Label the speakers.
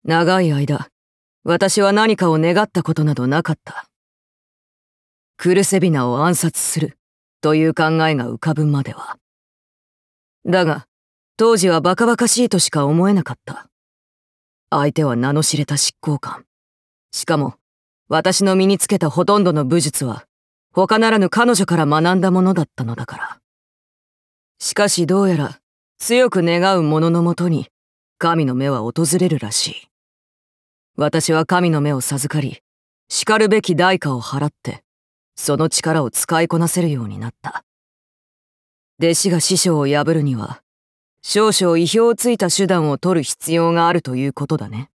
Speaker 1: 長い間、私は何かを願ったことなどなかった。クルセビナを暗殺するという考えが浮かぶまでは。だが、当時はバカバカしいとしか思えなかった。相手は名の知れた執行官。しかも、私の身につけたほとんどの武術は、他ならぬ彼女から学んだものだったのだから。しかしどうやら、強く願う者のもとに、神の目は訪れるらしい。私は神の目を授かり、叱るべき代価を払って、その力を使いこなせるようになった。弟子が師匠を破るには、少々意表をついた手段を取る必要があるということだね。